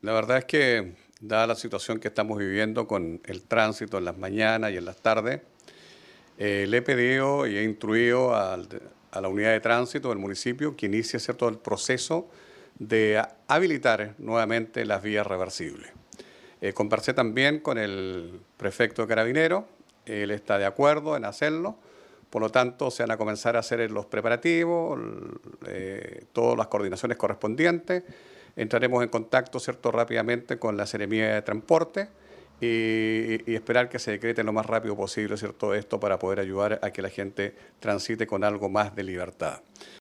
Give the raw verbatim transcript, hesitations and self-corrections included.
La verdad es que, dada la situación que estamos viviendo con el tránsito en las mañanas y en las tardes, eh, le he pedido y he instruido al- a la unidad de tránsito del municipio que inicie, ¿cierto?, el proceso de a- habilitar nuevamente las vías reversibles. Eh, conversé también con el prefecto de Carabineros, él está de acuerdo en hacerlo, por lo tanto se van a comenzar a hacer los preparativos, l- eh, todas las coordinaciones correspondientes, entraremos en contacto, ¿cierto?, rápidamente con la Seremía de Transporte y, y esperar que se decrete lo más rápido posible, ¿cierto?, esto para poder ayudar a que la gente transite con algo más de libertad.